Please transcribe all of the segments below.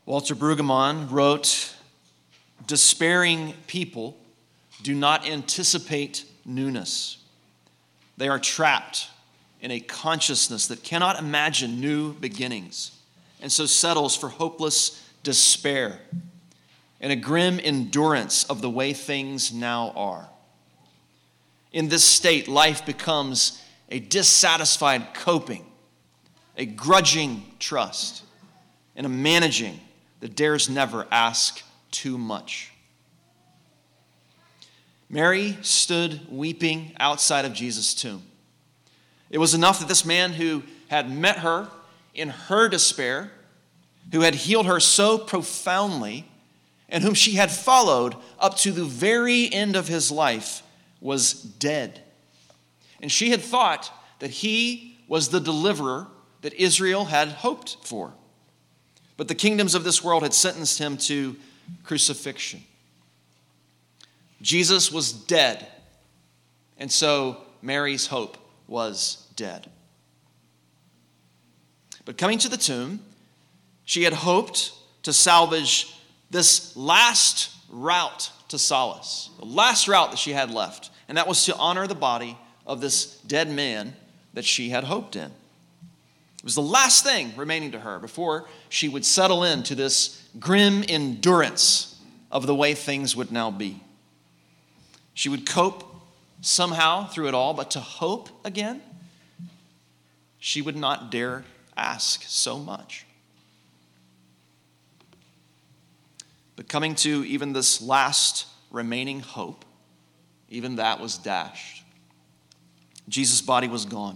Walter Brueggemann wrote, "Despairing people do not anticipate newness. They are trapped in a consciousness that cannot imagine new beginnings, and so settles for hopeless despair and a grim endurance of the way things now are. In this state, life becomes a dissatisfied coping, a grudging trust, and a managing that dares never ask too much." Mary stood weeping outside of Jesus' tomb. It was enough that this man who had met her in her despair, who had healed her so profoundly, and whom she had followed up to the very end of his life, was dead. And she had thought that he was the deliverer that Israel had hoped for. But the kingdoms of this world had sentenced him to crucifixion. Jesus was dead, and so Mary's hope was dead. But coming to the tomb, she had hoped to salvage this last route to solace, the last route that she had left, and that was to honor the body of this dead man that she had hoped in. It was the last thing remaining to her before she would settle into this grim endurance of the way things would now be. She would cope somehow through it all, but to hope again, she would not dare ask so much. But coming to even this last remaining hope, even that was dashed. Jesus' body was gone.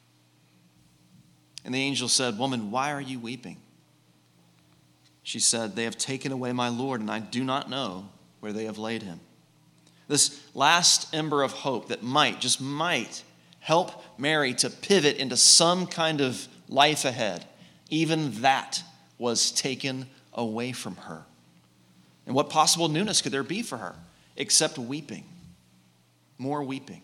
And the angel said, "Woman, why are you weeping?" She said, "They have taken away my Lord, and I do not know where they have laid him." This last ember of hope that just might, help Mary to pivot into some kind of life ahead, even that was taken away from her. And what possible newness could there be for her except weeping? More weeping.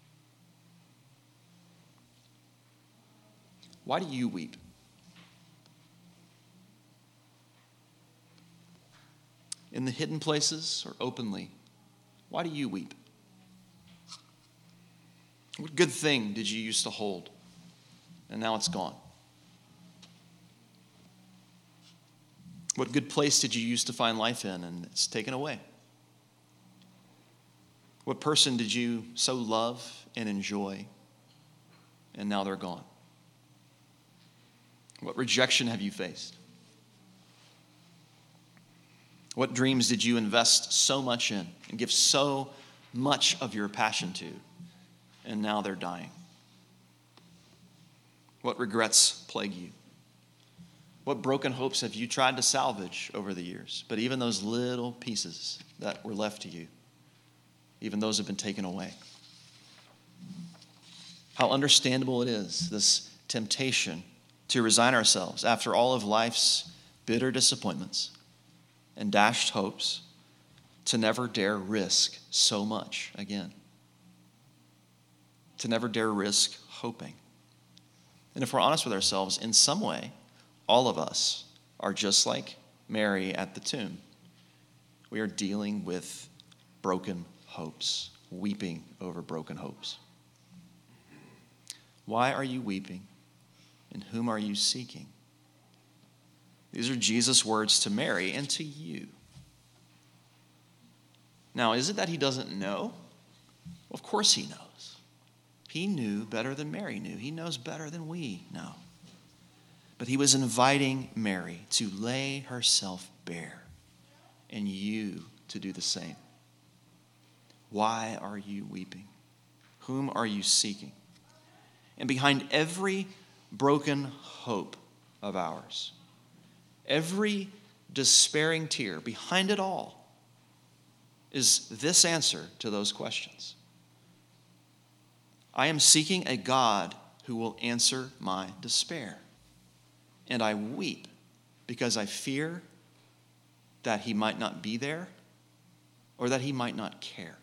Why do you weep? In the hidden places or openly, why do you weep? What good thing did you used to hold, and now it's gone? What good place did you used to find life in, and it's taken away? What person did you so love and enjoy, and now they're gone? What rejection have you faced? What dreams did you invest so much in and give so much of your passion to, and now they're dying? What regrets plague you? What broken hopes have you tried to salvage over the years? But even those little pieces that were left to you, even those have been taken away. How understandable it is, this temptation to resign ourselves after all of life's bitter disappointments and dashed hopes, to never dare risk so much again. To never dare risk hoping. And if we're honest with ourselves, in some way, all of us are just like Mary at the tomb. We are dealing with broken hopes, weeping over broken hopes. Why are you weeping, and whom are you seeking? These are Jesus' words to Mary and to you. Now, is it that he doesn't know? Of course he knows. He knew better than Mary knew. He knows better than we know. But he was inviting Mary to lay herself bare, and you to do the same. Why are you weeping? Whom are you seeking? And behind every broken hope of ours, every despairing tear, behind it all, is this answer to those questions. I am seeking a God who will answer my despair. And I weep because I fear that he might not be there or that he might not care.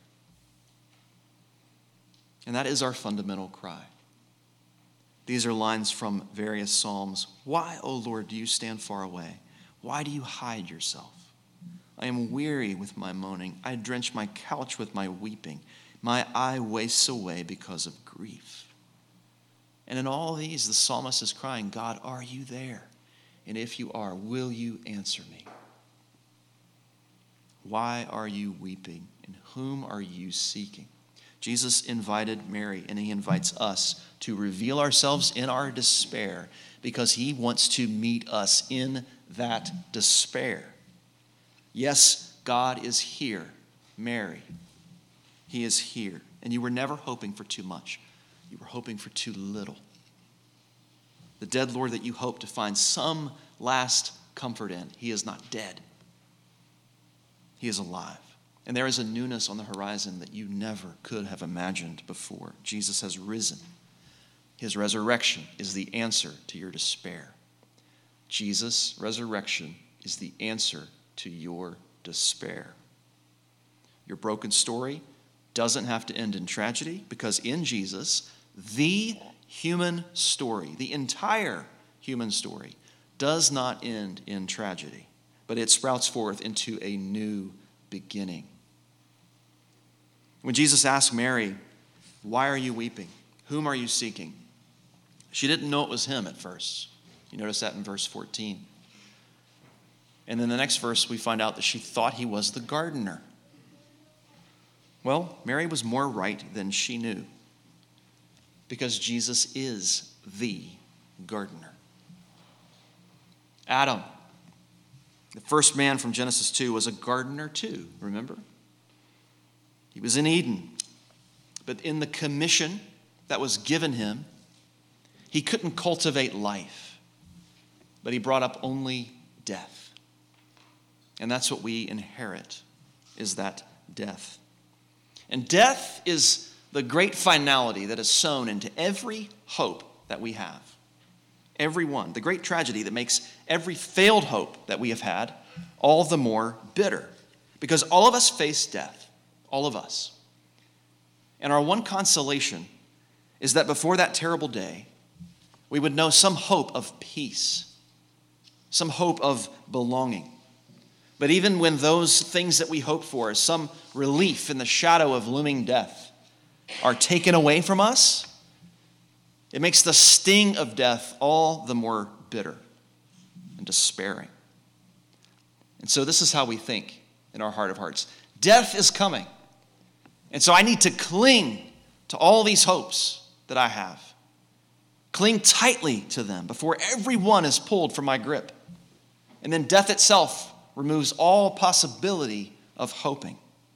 And that is our fundamental cry. These are lines from various Psalms. Why, O Lord, do you stand far away? Why do you hide yourself? I am weary with my moaning. I drench my couch with my weeping. My eye wastes away because of grief. And in all these, the psalmist is crying, God, are you there? And if you are, will you answer me? Why are you weeping? And whom are you seeking? Jesus invited Mary, and he invites us to reveal ourselves in our despair because he wants to meet us in that despair. Yes, God is here. Mary, he is here. And you were never hoping for too much. You were hoping for too little. The dead Lord that you hope to find some last comfort in, he is not dead. He is alive. And there is a newness on the horizon that you never could have imagined before. Jesus has risen. His resurrection is the answer to your despair. Jesus' resurrection is the answer to your despair. Your broken story doesn't have to end in tragedy because in Jesus, the human story, the entire human story, does not end in tragedy, but it sprouts forth into a new beginning. When Jesus asked Mary, why are you weeping? Whom are you seeking? She didn't know it was him at first. You notice that in verse 14. And then the next verse, we find out that she thought he was the gardener. Well, Mary was more right than she knew because Jesus is the gardener. Adam, the first man from Genesis 2, was a gardener too, remember? He was in Eden, but in the commission that was given him, he couldn't cultivate life, but he brought up only death. And that's what we inherit, is that death. And death is the great finality that is sown into every hope that we have. Every one. The great tragedy that makes every failed hope that we have had all the more bitter. Because all of us face death. All of us. And our one consolation is that before that terrible day, we would know some hope of peace. Some hope of belonging. But even when those things that we hope for, some relief in the shadow of looming death, are taken away from us, it makes the sting of death all the more bitter and despairing. And so this is how we think in our heart of hearts. Death is coming. And so I need to cling to all these hopes that I have. Cling tightly to them before every one is pulled from my grip. And then death itself removes all possibility of hoping.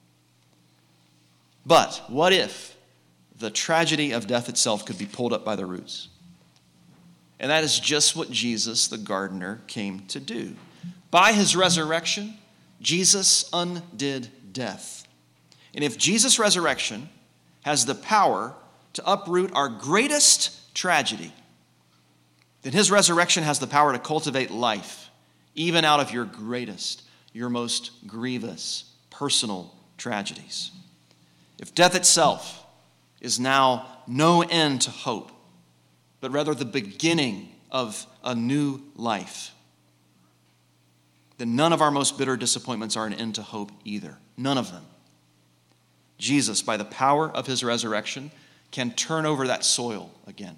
But what if the tragedy of death itself could be pulled up by the roots? And that is just what Jesus, the gardener, came to do. By his resurrection, Jesus undid death. And if Jesus' resurrection has the power to uproot our greatest tragedy, then his resurrection has the power to cultivate life, even out of your greatest, your most grievous personal tragedies. If death itself is now no end to hope, but rather the beginning of a new life, then none of our most bitter disappointments are an end to hope either. None of them. Jesus, by the power of his resurrection, can turn over that soil again.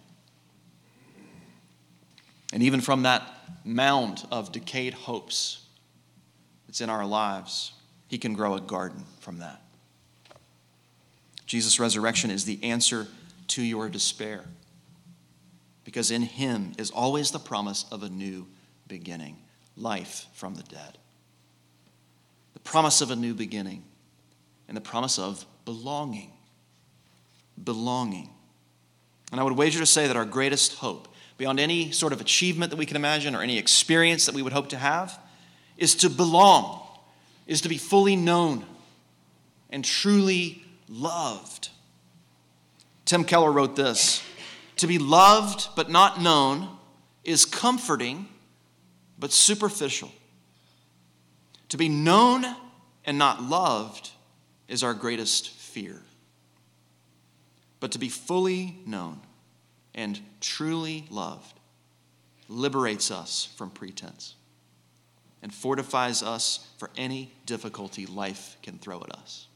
And even from that mound of decayed hopes that's in our lives, he can grow a garden from that. Jesus' resurrection is the answer to your despair, because in him is always the promise of a new beginning, life from the dead. The promise of a new beginning and the promise of belonging. Belonging. And I would wager to say that our greatest hope, beyond any sort of achievement that we can imagine or any experience that we would hope to have, is to belong, is to be fully known and truly loved. Tim Keller wrote this: to be loved but not known is comforting but superficial. To be known and not loved is our greatest fear. But to be fully known and truly loved liberates us from pretense and fortifies us for any difficulty life can throw at us.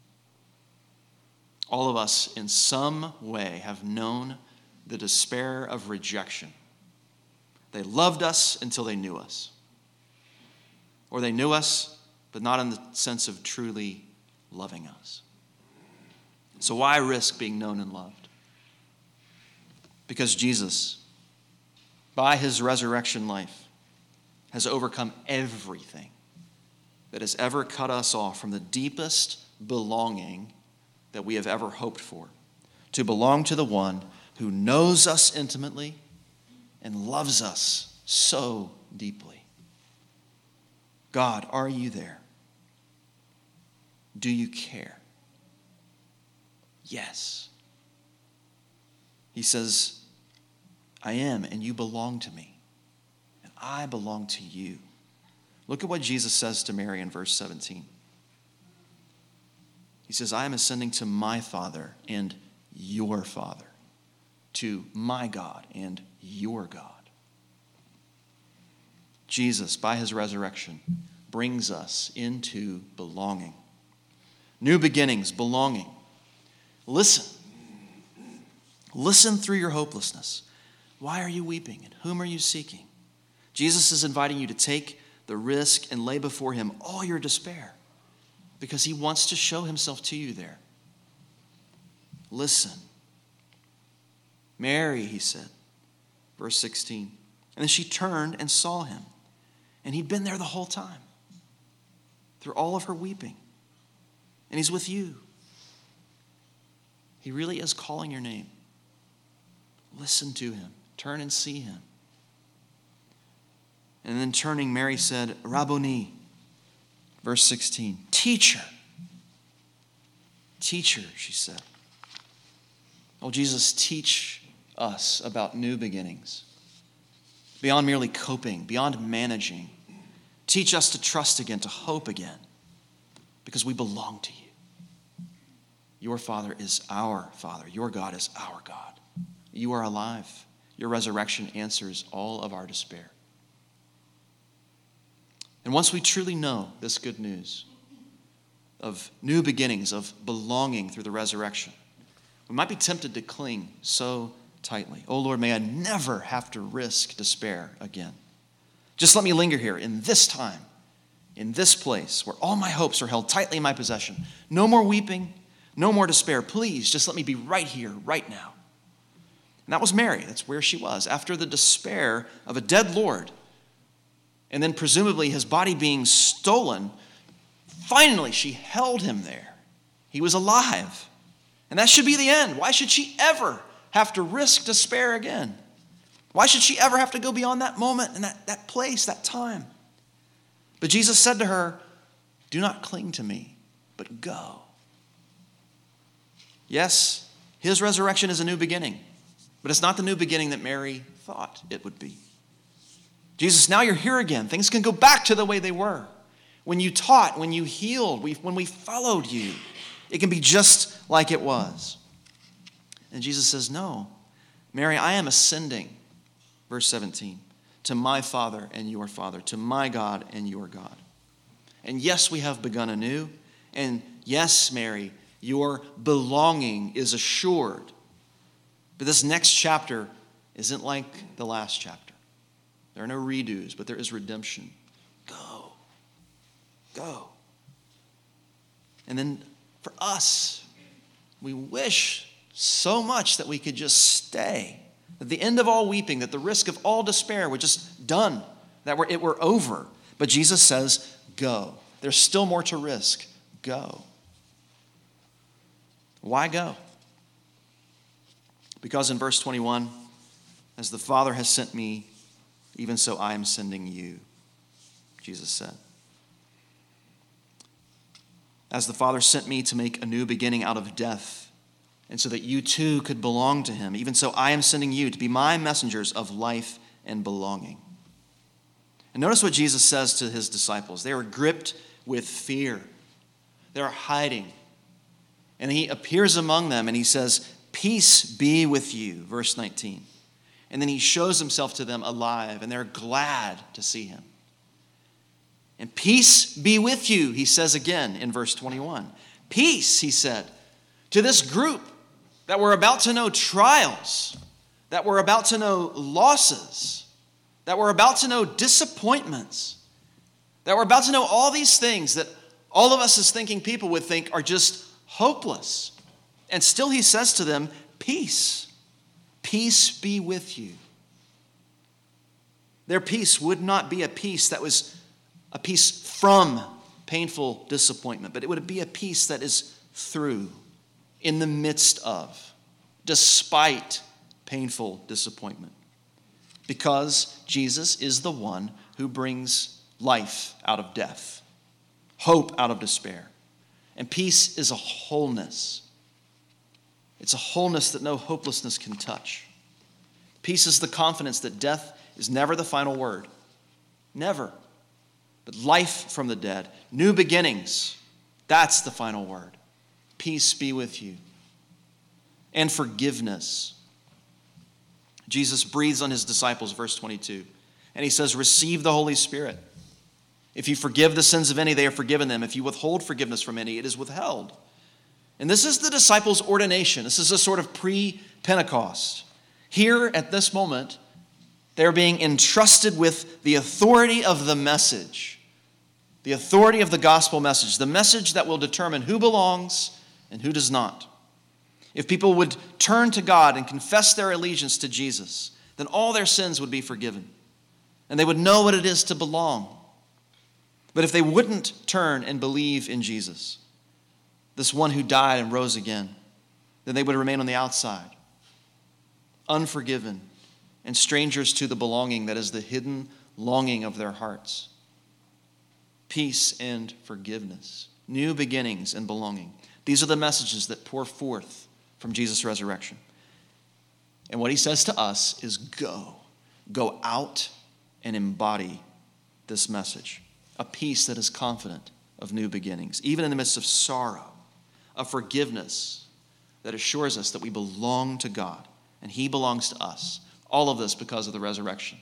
All of us in some way have known the despair of rejection. They loved us until they knew us. Or they knew us, but not in the sense of truly loving us. So why risk being known and loved? Because Jesus, by his resurrection life, has overcome everything that has ever cut us off from the deepest belonging that we have ever hoped for, to belong to the one who knows us intimately and loves us so deeply. God, are you there? Do you care? Yes. He says, I am, and you belong to me, and I belong to you. Look at what Jesus says to Mary in verse 17. He says, I am ascending to my Father and your Father, to my God and your God. Jesus, by his resurrection, brings us into belonging. New beginnings, belonging. Listen. Listen through your hopelessness. Why are you weeping, and whom are you seeking? Jesus is inviting you to take the risk and lay before him all your despair, because he wants to show himself to you there. Listen. Mary, he said, verse 16. And then she turned and saw him, and he'd been there the whole time, through all of her weeping. And he's with you. He really is calling your name. Listen to him. Turn and see him. And then turning, Mary said, Rabboni, verse 16, teacher. Teacher, she said. Oh, Jesus, teach us about new beginnings. Beyond merely coping, beyond managing. Teach us to trust again, to hope again, because we belong to you. Your Father is our Father. Your God is our God. You are alive. Your resurrection answers all of our despair. And once we truly know this good news of new beginnings, of belonging through the resurrection, we might be tempted to cling so tightly. Oh Lord, may I never have to risk despair again. Just let me linger here in this time, in this place where all my hopes are held tightly in my possession. No more weeping, no more despair. Please, just let me be right here, right now. And that was Mary. That's where she was. After the despair of a dead Lord, and then presumably his body being stolen, finally she held him there. He was alive. And that should be the end. Why should she ever have to risk despair again? Why should she ever have to go beyond that moment and that place, that time? But Jesus said to her, do not cling to me, but go. Yes, his resurrection is a new beginning, but it's not the new beginning that Mary thought it would be. Jesus, now you're here again. Things can go back to the way they were. When you taught, when you healed, when we followed you, it can be just like it was. And Jesus says, no, Mary, I am ascending, verse 17, to my Father and your Father, to my God and your God. And yes, we have begun anew. And yes, Mary, your belonging is assured. But this next chapter isn't like the last chapter. There are no redos, but there is redemption. Go. Go. And then for us, we wish so much that we could just stay. At the end of all weeping, that the risk of all despair were just done, that it were over. But Jesus says, go. There's still more to risk. Go. Why go? Because in verse 21, as the Father has sent me, even so I am sending you, Jesus said. As the Father sent me to make a new beginning out of death, and so that you too could belong to him, even so I am sending you to be my messengers of life and belonging. And notice what Jesus says to his disciples. They are gripped with fear. They're hiding. And he appears among them and he says, peace be with you, verse 19. And then he shows himself to them alive, and they're glad to see him. And peace be with you, he says again in verse 21. Peace, he said, to this group that were about to know trials, that were about to know losses, that were about to know disappointments, that were about to know all these things that all of us as thinking people would think are just hopeless. And still he says to them, peace. Peace be with you. Their peace would not be a peace that was a peace from painful disappointment, but it would be a peace that is through, in the midst of, despite painful disappointment. Because Jesus is the one who brings life out of death, hope out of despair. And peace is a wholeness. It's a wholeness that no hopelessness can touch. Peace is the confidence that death is never the final word. Never. But life from the dead, new beginnings, that's the final word. Peace be with you. And forgiveness. Jesus breathes on his disciples, verse 22. And he says, receive the Holy Spirit. If you forgive the sins of any, they are forgiven them. If you withhold forgiveness from any, it is withheld. And this is the disciples' ordination. This is a sort of pre-Pentecost. Here at this moment, they're being entrusted with the authority of the message, the authority of the gospel message, the message that will determine who belongs and who does not. If people would turn to God and confess their allegiance to Jesus, then all their sins would be forgiven, and they would know what it is to belong. But if they wouldn't turn and believe in Jesus, this one who died and rose again, then they would remain on the outside, unforgiven, and strangers to the belonging that is the hidden longing of their hearts. Peace and forgiveness, new beginnings and belonging. These are the messages that pour forth from Jesus' resurrection. And what he says to us is go. Go out and embody this message. A peace that is confident of new beginnings, even in the midst of sorrow, of forgiveness that assures us that we belong to God and he belongs to us. All of this because of the resurrection.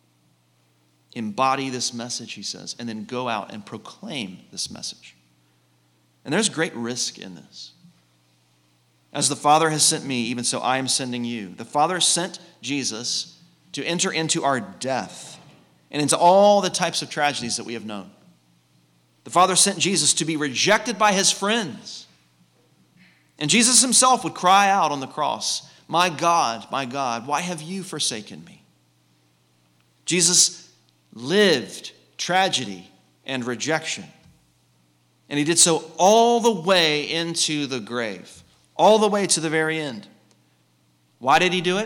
Embody this message, he says, and then go out and proclaim this message. And there's great risk in this. As the Father has sent me, even so I am sending you. The Father sent Jesus to enter into our death and into all the types of tragedies that we have known. The Father sent Jesus to be rejected by his friends. And Jesus himself would cry out on the cross, my God, why have you forsaken me? Jesus lived tragedy and rejection. And he did so all the way into the grave, all the way to the very end. Why did he do it?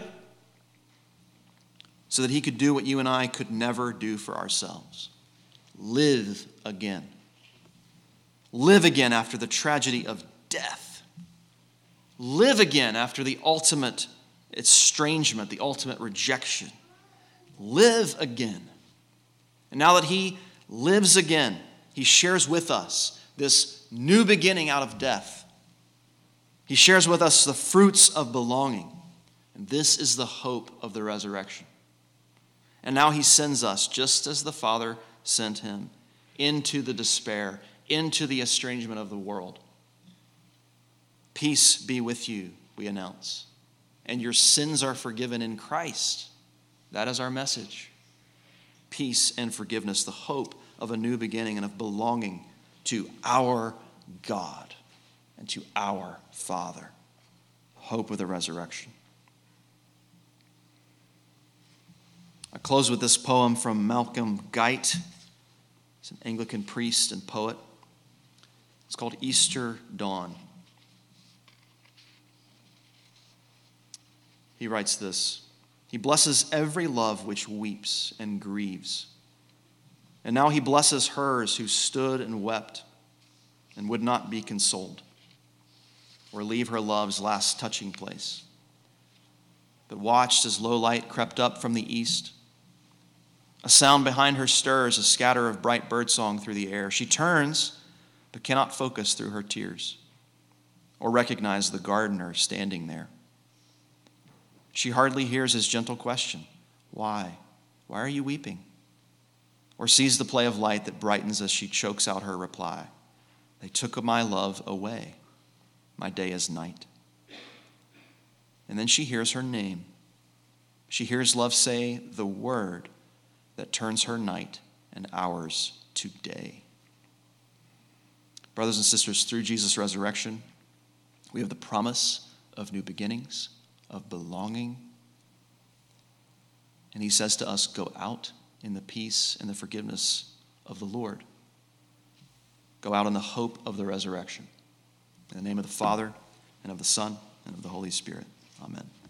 So that he could do what you and I could never do for ourselves. Live again. Live again after the tragedy of death. Live again after the ultimate estrangement, the ultimate rejection. Live again. And now that he lives again, he shares with us this new beginning out of death. He shares with us the fruits of belonging. And this is the hope of the resurrection. And now he sends us, just as the Father sent him, into the despair, into the estrangement of the world. Peace be with you, we announce. And your sins are forgiven in Christ. That is our message. Peace and forgiveness, the hope of a new beginning and of belonging to our God and to our Father. Hope of the resurrection. I close with this poem from Malcolm Guite. He's an Anglican priest and poet. It's called Easter Dawn. He writes this: he blesses every love which weeps and grieves. And now he blesses hers who stood and wept and would not be consoled or leave her love's last touching place, but watched as low light crept up from the east. A sound behind her stirs, a scatter of bright birdsong through the air. She turns, but cannot focus through her tears or recognize the gardener standing there. She hardly hears his gentle question, why? Why are you weeping? or sees the play of light that brightens as she chokes out her reply. They took my love away. My day is night. And then she hears her name. She hears love say the word that turns her night and hours to day. Brothers and sisters, through Jesus' resurrection, we have the promise of new beginnings, of belonging. And he says to us, go out in the peace and the forgiveness of the Lord. Go out in the hope of the resurrection. In the name of the Father, and of the Son, and of the Holy Spirit. Amen.